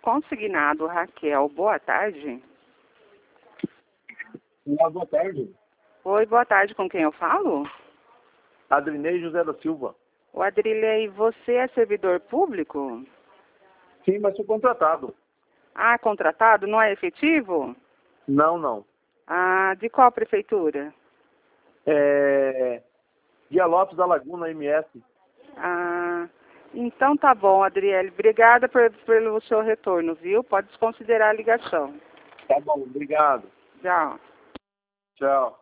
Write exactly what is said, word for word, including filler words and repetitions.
Consignado Raquel, boa tarde. Olá, boa tarde. Oi, boa tarde, com quem eu falo? Adrinei José da Silva. O Adrilei, você é servidor público? Sim, mas sou contratado. Ah, contratado? Não é efetivo? Não, não. Ah, de qual prefeitura? É... Guia Lopes da Laguna, M S. Ah, então tá bom, Adriele. Obrigada por, pelo seu retorno, viu? Pode desconsiderar a ligação. Tá bom, obrigado. Tchau. Tchau.